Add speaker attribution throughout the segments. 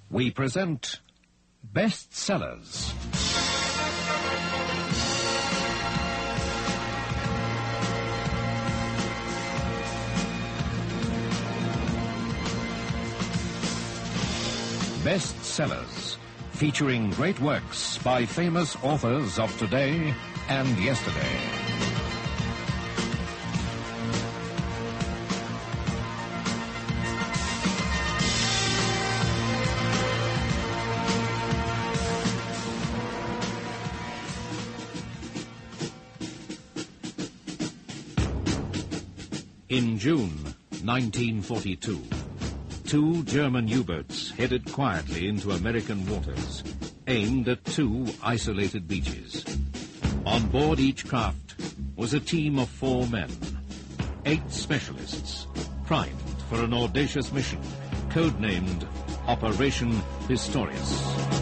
Speaker 1: we present Bestsellers. Bestsellers, featuring great works by famous authors of today and yesterday. In June 1942, two German U-boats headed quietly into American waters, aimed at two isolated beaches. On board each craft was a team of 4 men, 8 specialists, primed for an audacious mission, codenamed Operation Pistorius.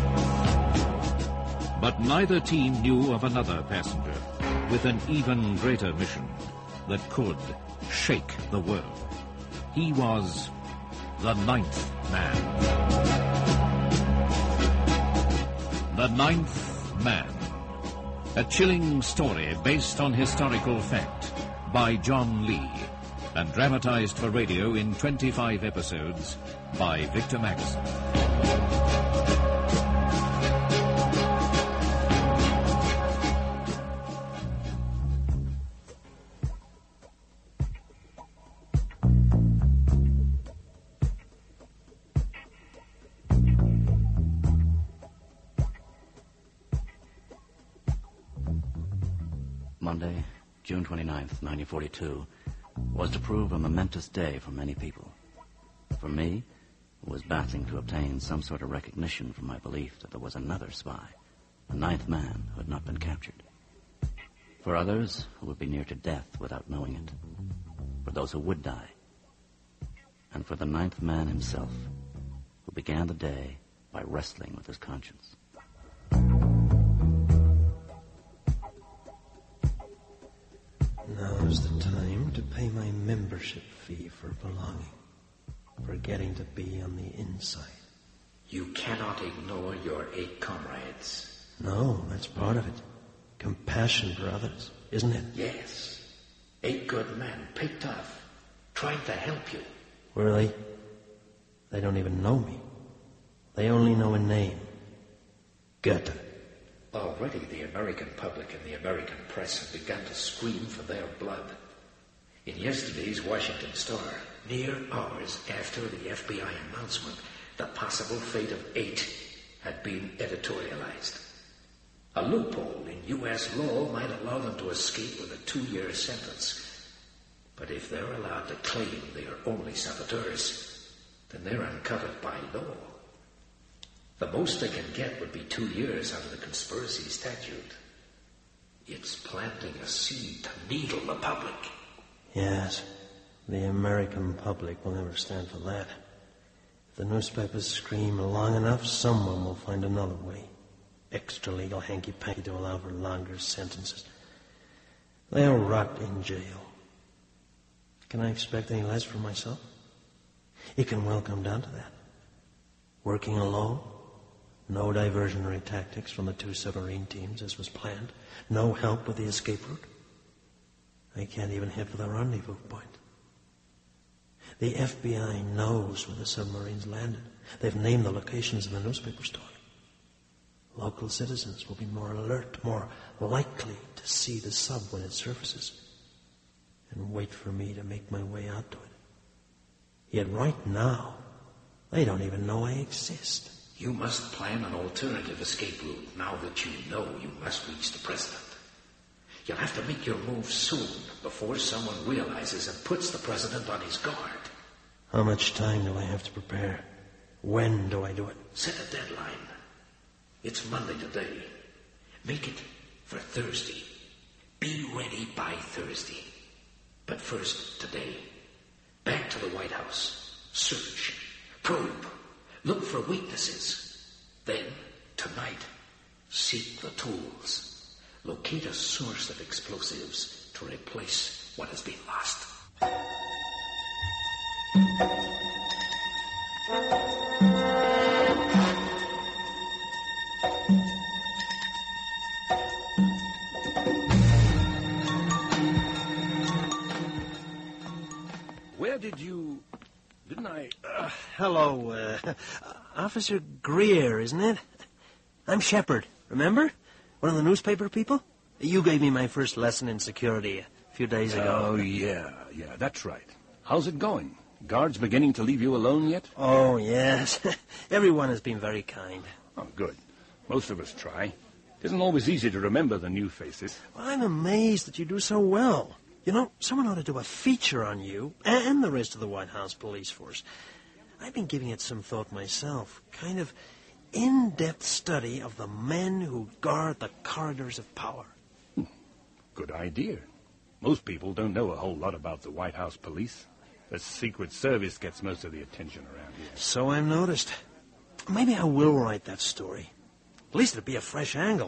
Speaker 1: But neither team knew of another passenger with an even greater mission that could shake the world. He was the Ninth Man. The Ninth Man. A chilling story based on historical fact by John Lee and dramatized for radio in 25 episodes by Victor Magnuson.
Speaker 2: Monday, June 29th, 1942, was to prove a momentous day for many people. For me, who was battling to obtain some sort of recognition for my belief that there was another spy, a ninth man who had not been captured. For others, who would be near to death without knowing it. For those who would die. And for the ninth man himself, who began the day by wrestling with his conscience.
Speaker 3: Now's the time to pay my membership fee for belonging, for getting to be on the inside.
Speaker 4: You cannot ignore your 8 comrades.
Speaker 3: No, that's part of it. Compassion for others, isn't it?
Speaker 4: Yes. 8 good men, picked off, trying to help you.
Speaker 3: Were they? They don't even know me. They only know a name. Goethe.
Speaker 4: Already the American public and the American press have begun to scream for their blood. In yesterday's Washington Star, mere hours after the FBI announcement, the possible fate of 8 had been editorialized. A loophole in U.S. law might allow them to escape with a 2-year sentence. But if they're allowed to claim they are only saboteurs, then they're uncovered by law. The most they can get would be 2 years under the conspiracy statute. It's planting a seed to needle the public.
Speaker 3: Yes, the American public will never stand for that. If the newspapers scream long enough, someone will find another way. Extra legal hanky-panky to allow for longer sentences. They'll rot in jail. Can I expect any less from myself? It can well come down to that. Working alone, no diversionary tactics from the 2 submarine teams as was planned, no help with the escape route. They can't even hit for the rendezvous point. The FBI knows where the submarines landed. They've named the locations in the newspaper story. Local citizens will be more alert, more likely to see the sub when it surfaces, and wait for me to make my way out to it. Yet right now, they don't even know I exist.
Speaker 4: You must plan an alternative escape route now that you know you must reach the president. You'll have to make your move soon before someone realizes and puts the president on his guard.
Speaker 3: How much time do I have to prepare? When do I do it?
Speaker 4: Set a deadline. It's Monday today. Make it for Thursday. Be ready by Thursday. But first, today, back to the White House. Search. Probe. Look for weaknesses. Then, tonight, seek the tools. Locate a source of explosives to replace what has been lost.
Speaker 3: hello, Officer Greer, isn't it? I'm Shepard, remember? One of the newspaper people? You gave me my first lesson in security a few days ago.
Speaker 5: Oh, yeah, that's right. How's it going? Guards beginning to leave you alone yet?
Speaker 3: Oh, yes. Everyone has been very kind.
Speaker 5: Oh, good. Most of us try. It isn't always easy to remember the new faces.
Speaker 3: Well, I'm amazed that you do so well. You know, someone ought to do a feature on you and the rest of the White House police force. I've been giving it some thought myself. Kind of in-depth study of the men who guard the corridors of power.
Speaker 5: Good idea. Most people don't know a whole lot about the White House police. The Secret Service gets most of the attention around here.
Speaker 3: So I've noticed. Maybe I will write that story. At least it'll be a fresh angle,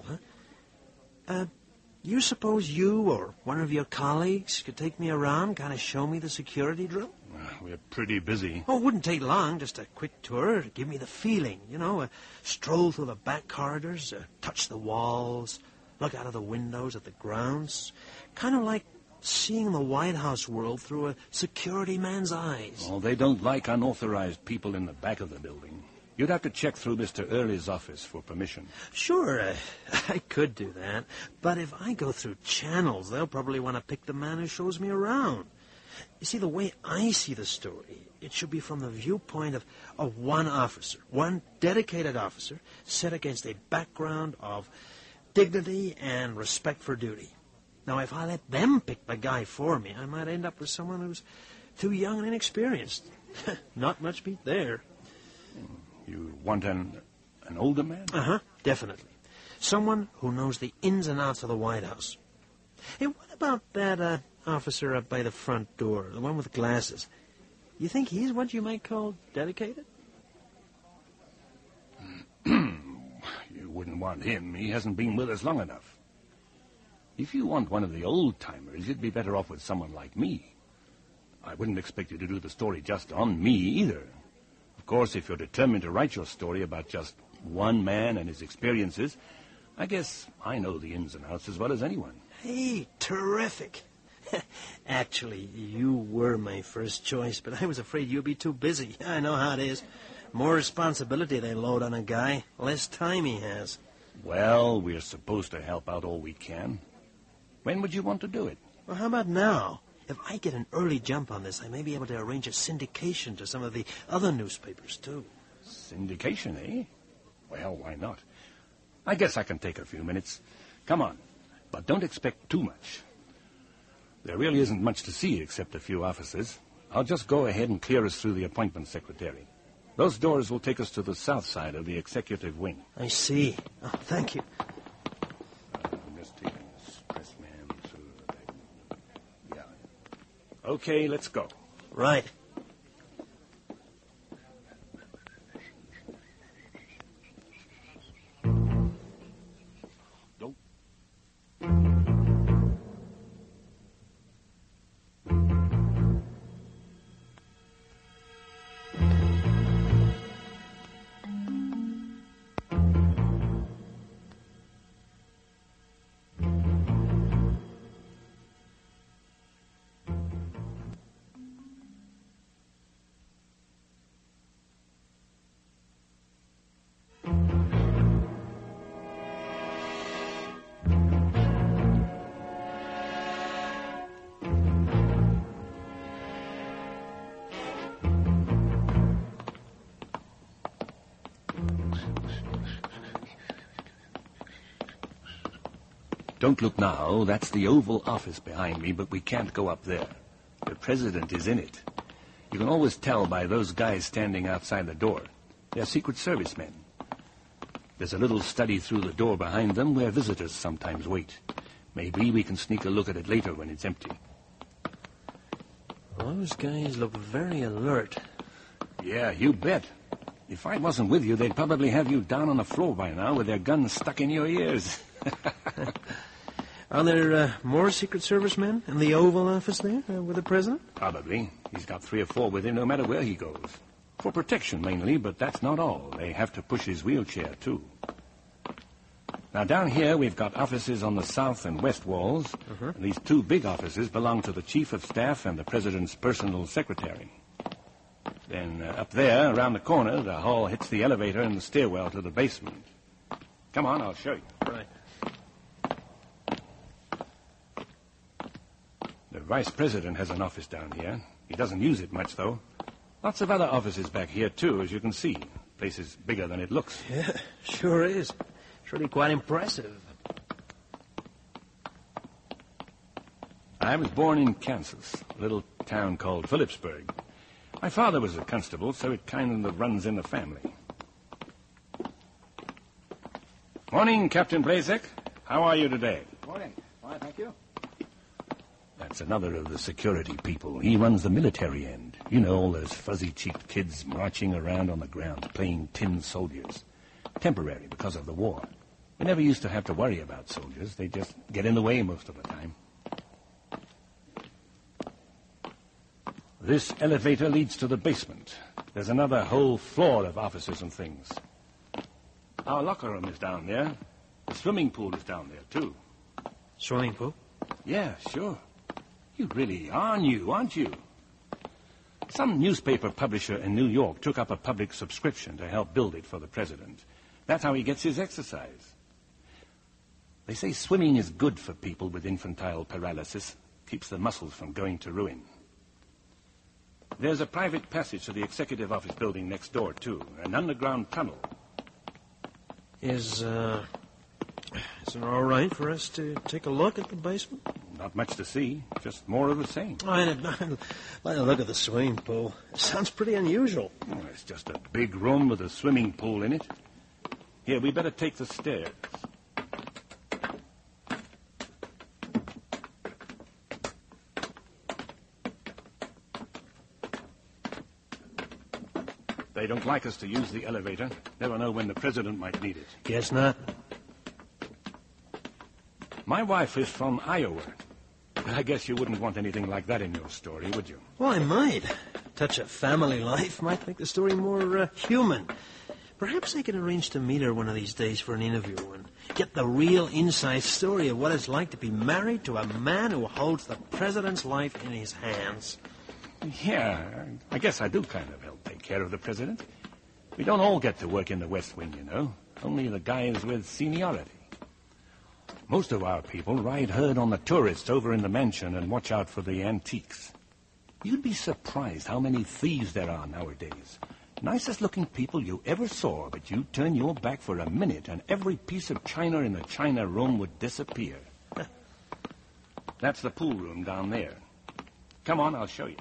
Speaker 3: huh? You suppose you or one of your colleagues could take me around, kind of show me the security drill?
Speaker 5: We're pretty busy.
Speaker 3: Oh, it wouldn't take long, just a quick tour to give me the feeling, you know, a stroll through the back corridors, touch the walls, look out of the windows at the grounds. Kind of like seeing the White House world through a security man's eyes.
Speaker 5: Oh, they don't like unauthorized people in the back of the building. You'd have to check through Mr. Early's office for permission.
Speaker 3: Sure, I could do that. But if I go through channels, they'll probably want to pick the man who shows me around. You see, the way I see the story, it should be from the viewpoint of one officer, one dedicated officer, set against a background of dignity and respect for duty. Now, if I let them pick the guy for me, I might end up with someone who's too young and inexperienced. Not much beat there.
Speaker 5: You want an older man?
Speaker 3: Uh-huh, definitely. Someone who knows the ins and outs of the White House. Hey, what about that officer up by the front door, the one with glasses? You think he's what you might call dedicated?
Speaker 5: You wouldn't want him. He hasn't been with us long enough. If you want one of the old-timers, you'd be better off with someone like me. I wouldn't expect you to do the story just on me, either. Of course, if you're determined to write your story about just one man and his experiences, I guess I know the ins and outs as well as anyone.
Speaker 3: Hey, terrific. Actually, you were my first choice, but I was afraid you'd be too busy. I know how it is. More responsibility they load on a guy, less time he has.
Speaker 5: Well, we're supposed to help out all we can. When would you want to do it?
Speaker 3: Well, how about now? If I get an early jump on this, I may be able to arrange a syndication to some of the other newspapers, too.
Speaker 5: Syndication, eh? Well, why not? I guess I can take a few minutes. Come on, but don't expect too much. There really isn't much to see except a few offices. I'll just go ahead and clear us through the appointment secretary. Those doors will take us to the south side of the executive wing.
Speaker 3: I see. Oh, thank you.
Speaker 5: Just taking this pressman through the... Yeah. Okay, let's go.
Speaker 3: Right.
Speaker 5: Don't look now. That's the Oval Office behind me, but we can't go up there. The president is in it. You can always tell by those guys standing outside the door. They're Secret Service men. There's a little study through the door behind them where visitors sometimes wait. Maybe we can sneak a look at it later when it's empty.
Speaker 3: Those guys look very alert.
Speaker 5: Yeah, you bet. If I wasn't with you, they'd probably have you down on the floor by now with their guns stuck in your ears.
Speaker 3: Are there more Secret Service men in the Oval Office there with the president?
Speaker 5: Probably. He's got 3 or 4 with him no matter where he goes. For protection, mainly, but that's not all. They have to push his wheelchair, too. Now, down here, we've got offices on the south and west walls. And these 2 big offices belong to the Chief of Staff and the President's personal secretary. Then up there, around the corner, the hall hits the elevator and the stairwell to the basement. Come on, I'll show you.
Speaker 3: Right.
Speaker 5: The vice president has an office down here. He doesn't use it much, though. Lots of other offices back here, too, as you can see. The place is bigger than it looks.
Speaker 3: Yeah, sure is. It's really quite impressive.
Speaker 5: I was born in Kansas, a little town called Phillipsburg. My father was a constable, so it kind of runs in the family. Morning, Captain Blazek. How are you today?
Speaker 6: Morning. Fine, thank you.
Speaker 5: That's another of the security people. He runs the military end. You know, all those fuzzy-cheeked kids marching around on the ground playing tin soldiers. Temporary because of the war. We never used to have to worry about soldiers. They just get in the way most of the time. This elevator leads to the basement. There's another whole floor of offices and things. Our locker room is down there. The swimming pool is down there, too.
Speaker 3: Swimming pool?
Speaker 5: Yeah, sure. You really are new, aren't you? Some newspaper publisher in New York took up a public subscription to help build it for the president. That's how he gets his exercise. They say swimming is good for people with infantile paralysis. Keeps the muscles from going to ruin. There's a private passage to the executive office building next door, too. An underground tunnel.
Speaker 3: Is it all right for us to take a look at the basement?
Speaker 5: Not much to see. Just more of the same.
Speaker 3: I'd like to look at the swimming pool. It sounds pretty unusual.
Speaker 5: Oh, it's just a big room with a swimming pool in it. Here, we better take the stairs. They don't like us to use the elevator. Never know when the president might need it.
Speaker 3: Guess not.
Speaker 5: My wife is from Iowa. I guess you wouldn't want anything like that in your story, would you?
Speaker 3: Well, I might. Touch of family life might make the story more human. Perhaps I can arrange to meet her one of these days for an interview and get the real inside story of what it's like to be married to a man who holds the president's life in his hands.
Speaker 5: Yeah, I guess I do kind of help take care of the president. We don't all get to work in the West Wing, you know. Only the guys with seniority. Most of our people ride herd on the tourists over in the mansion and watch out for the antiques. You'd be surprised how many thieves there are nowadays. Nicest looking people you ever saw, but you turn your back for a minute and every piece of china in the china room would disappear. That's the pool room down there. Come on, I'll show you.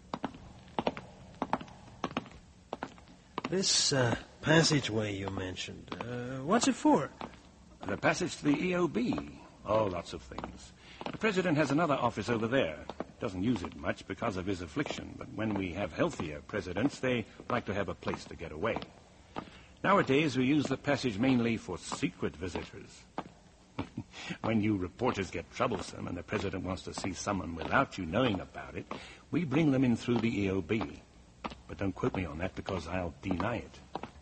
Speaker 3: This passageway you mentioned, what's it for?
Speaker 5: The passage to the EOB. Oh, lots of things. The president has another office over there. Doesn't use it much because of his affliction, but when we have healthier presidents, they like to have a place to get away. Nowadays, we use the passage mainly for secret visitors. When you reporters get troublesome and the president wants to see someone without you knowing about it, we bring them in through the EOB. But don't quote me on that because I'll deny it.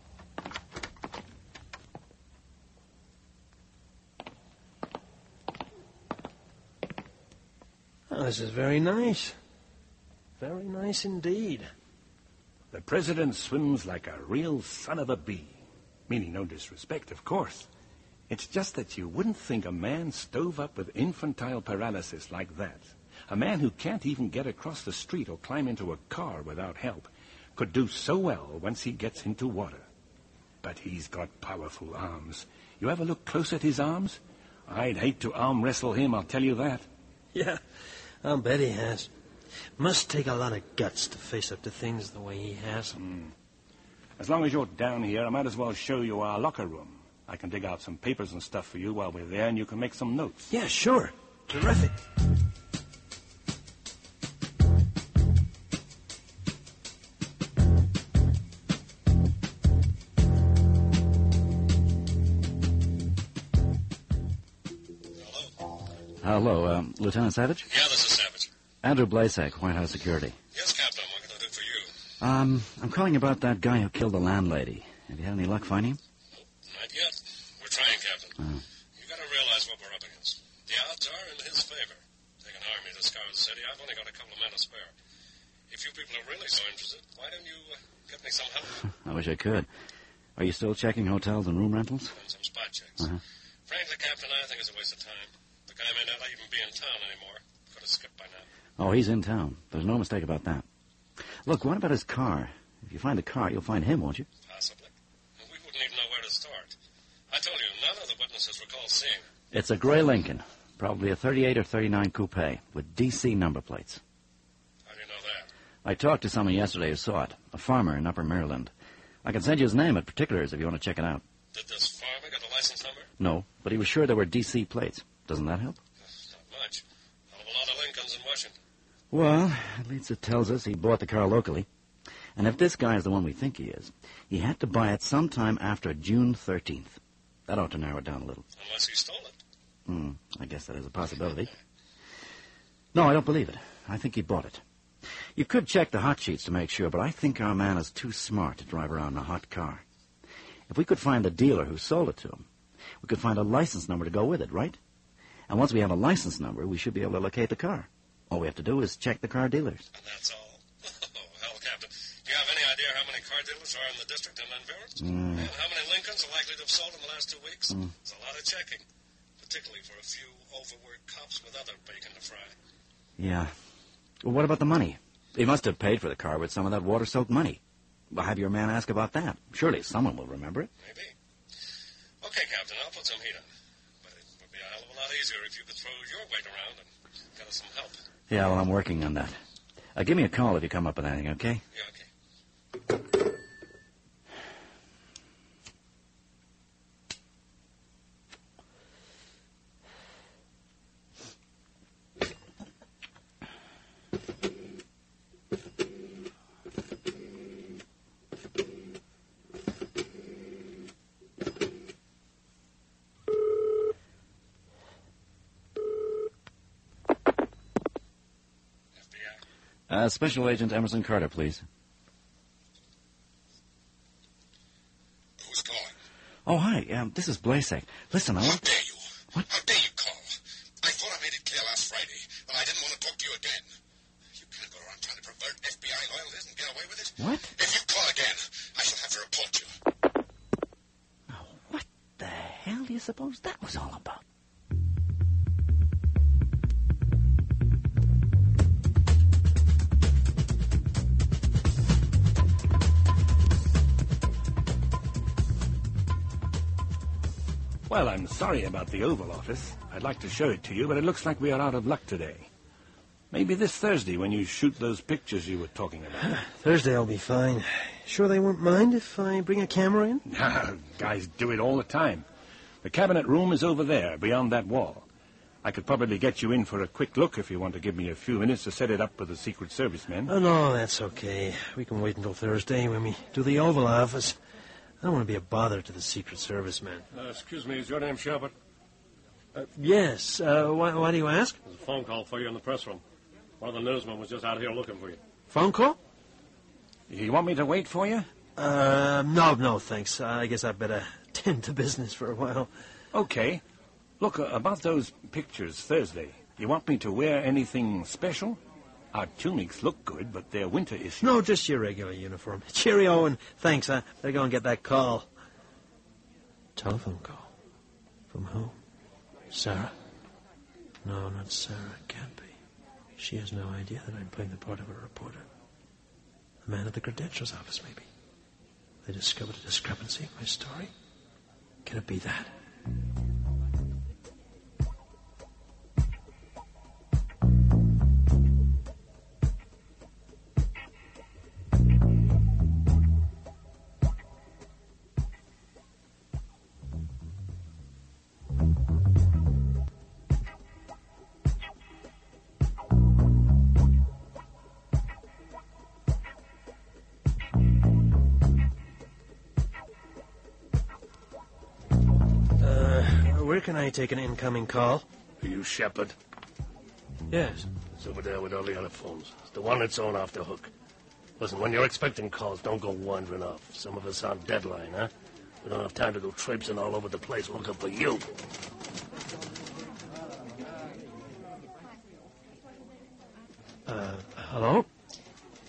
Speaker 3: Oh, this is very nice. Very nice indeed.
Speaker 5: The president swims like a real son of a bee. Meaning no disrespect, of course. It's just that you wouldn't think a man stove up with infantile paralysis like that, a man who can't even get across the street or climb into a car without help, could do so well once he gets into water. But he's got powerful arms. You ever look close at his arms? I'd hate to arm wrestle him, I'll tell you that.
Speaker 3: Yeah, I'll bet he has. Must take a lot of guts to face up to things the way he has.
Speaker 5: As long as you're down here, I might as well show you our locker room. I can dig out some papers and stuff for you while we're there, and you can make some notes.
Speaker 3: Yeah, sure. Terrific.
Speaker 2: Hello, Lieutenant Savage?
Speaker 7: Yeah, this is Savage.
Speaker 2: Andrew Blazek, White House Security.
Speaker 7: Yes, Captain. What can I do for you?
Speaker 2: I'm calling about that guy who killed the landlady. Have you had any luck finding him?
Speaker 7: Not yet. We're trying, Captain. You got to realize what we're up against. The odds are in his favor. Taking army to scour the city, I've only got a couple of men to spare. If you people are really so interested, why don't you give me some help?
Speaker 2: I wish I could. Are you still checking hotels and room rentals?
Speaker 7: And some spot checks.
Speaker 2: Uh-huh.
Speaker 7: Frankly, Captain, I think it's a waste of time. The guy may not even be in town anymore. Could have skipped by now.
Speaker 2: Oh, he's in town. There's no mistake about that. Look, what about his car? If you find the car, you'll find him, won't you?
Speaker 7: Possibly. And we wouldn't even know where to start. I told you, none of the witnesses recall seeing it.
Speaker 2: It's a gray Lincoln. Probably a 38 or 39 coupe with D.C. number plates.
Speaker 7: How do you know that?
Speaker 2: I talked to someone yesterday who saw it, a farmer in Upper Maryland. I can send you his name and particulars if you want to check it out.
Speaker 7: Did this farmer get a license number?
Speaker 2: No, but he was sure there were D.C. plates. Doesn't that help?
Speaker 7: Not much. Hell of a lot of Lincolns in Washington.
Speaker 2: Well, at least it tells us he bought the car locally. And if this guy is the one we think he is, he had to buy it sometime after June 13th. That ought to narrow it down a little.
Speaker 7: Unless he stole it.
Speaker 2: I guess that is a possibility. No, I don't believe it. I think he bought it. You could check the hot sheets to make sure, but I think our man is too smart to drive around in a hot car. If we could find the dealer who sold it to him, we could find a license number to go with it, right? And once we have a license number, we should be able to locate the car. All we have to do is check the car dealers.
Speaker 7: And that's all. Oh, hell, Captain. Do you have any idea how many car dealers are in the district and Environs? And how many Lincolns are likely to have sold in the last 2 weeks? It's a lot of checking, particularly for a few overworked cops with other bacon to fry.
Speaker 2: Yeah. Well, what about the money? He must have paid for the car with some of that water-soaked money. Well, have your man ask about that. Surely someone will remember it.
Speaker 7: Maybe. Okay, Captain, I'll put some heat on it. But it would be a hell of a lot easier if you could throw your weight around and get us some help.
Speaker 2: Yeah, well, I'm working on that. Give me a call if you come up with anything, okay?
Speaker 7: Yeah, okay.
Speaker 2: Special Agent Emerson Carter, please.
Speaker 7: Who's calling?
Speaker 2: Oh, hi. This is Blasek. Listen, I
Speaker 7: How
Speaker 2: want...
Speaker 7: dare you? What? How dare you call? I thought I made it clear last Friday, but I didn't want to talk to you again. You can't go around trying to pervert FBI loyalties and get away with it.
Speaker 2: What?
Speaker 7: If you call again, I shall have to report you.
Speaker 2: Oh, what the hell do you suppose that was all about?
Speaker 5: Well, I'm sorry about the Oval Office. I'd like to show it to you, but it looks like we are out of luck today. Maybe this Thursday when you shoot those pictures you were talking about.
Speaker 3: Thursday I'll be fine. Sure they won't mind if I bring a camera in?
Speaker 5: Guys do it all the time. The cabinet room is over there, beyond that wall. I could probably get you in for a quick look if you want to give me a few minutes to set it up with the Secret Service men.
Speaker 3: Oh, no, that's okay. We can wait until Thursday when we do the Oval Office. I don't want to be a bother to the Secret Service men.
Speaker 6: Excuse me, is your name Shepard?
Speaker 3: Yes. Why do you ask?
Speaker 6: There's a phone call for you in the press room. One of the newsmen was just out here looking for you.
Speaker 3: Phone call?
Speaker 5: You want me to wait for you?
Speaker 3: No, thanks. I guess I'd better tend to business for a while.
Speaker 5: Okay. Look, about those pictures Thursday, you want me to wear anything special? Our tunics look good, but they're winter issue.
Speaker 3: No, just your regular uniform. Cheerio and thanks. I better go and get that call. Telephone call. From who? Sarah? No, not Sarah. It can't be. She has no idea that I'm playing the part of a reporter. The man at the credentials office, maybe. They discovered a discrepancy in my story. Can it be that? Where can I take an incoming call?
Speaker 6: Are you Shepard?
Speaker 3: Yes.
Speaker 6: It's over there with all the other phones. It's the one that's on off the hook. Listen, when you're expecting calls, don't go wandering off. Some of us on deadline, huh? We don't have time to go traipsing all over the place looking for you.
Speaker 3: Hello?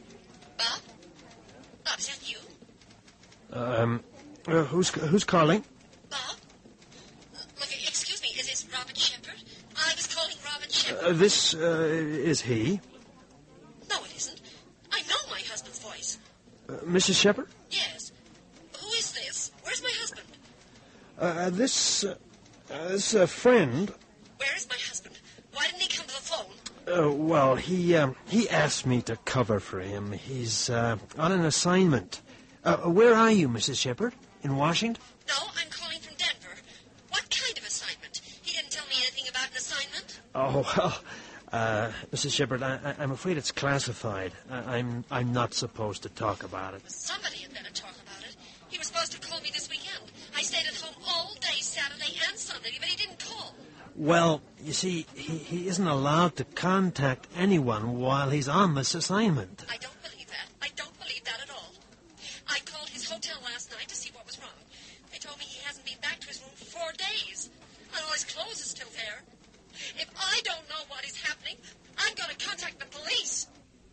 Speaker 3: Who's calling?
Speaker 8: Bob? Look, excuse me, is this Robert Shepard? I was calling Robert Shepard.
Speaker 3: This is he.
Speaker 8: No, it isn't. I know my husband's voice.
Speaker 3: Mrs. Shepard?
Speaker 8: Yes. Who is this? Where's my husband?
Speaker 3: This is a friend.
Speaker 8: Where is my husband? Why didn't he come to the phone?
Speaker 3: Well, he asked me to cover for him. He's on an assignment. Where are you, Mrs. Shepard? In Washington?
Speaker 8: No, I'm calling from Denver. What kind of assignment? He didn't tell me anything about an assignment.
Speaker 3: Oh, well, Mrs. Shepard, I'm afraid it's classified. I'm not supposed to talk about it.
Speaker 8: Somebody had better talk about it. He was supposed to call me this weekend. I stayed at home all day Saturday and Sunday, but he didn't call.
Speaker 3: Well, you see, he isn't allowed to contact anyone while he's on this assignment.
Speaker 8: I don't believe that. I don't believe that at all. I called his hotel last night to see what was wrong. They told me he hasn't been back to his room for 4 days. And all his clothes are still there. If I don't know what is happening, I'm going to contact the police.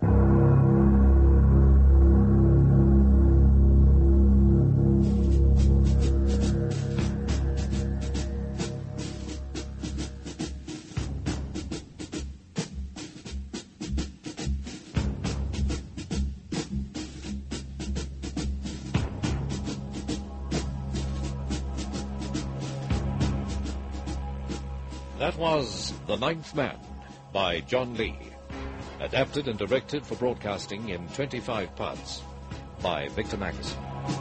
Speaker 1: That was The Ninth Man by John Lee, adapted and directed for broadcasting in 25 parts by Victor Magnuson.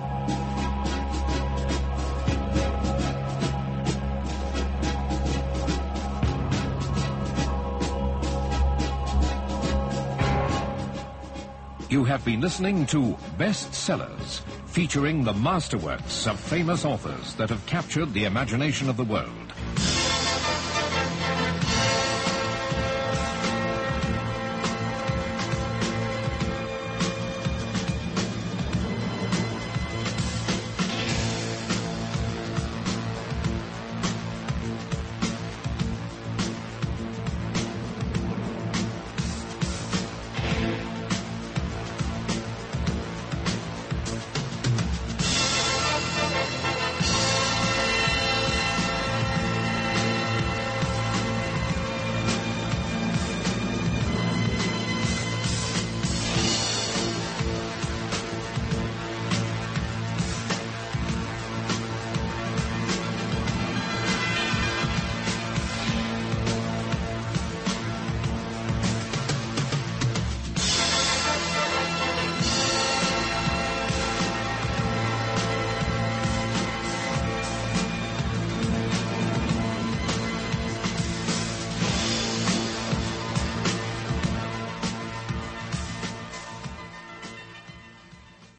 Speaker 1: You have been listening to Bestsellers, featuring the masterworks of famous authors that have captured the imagination of the world.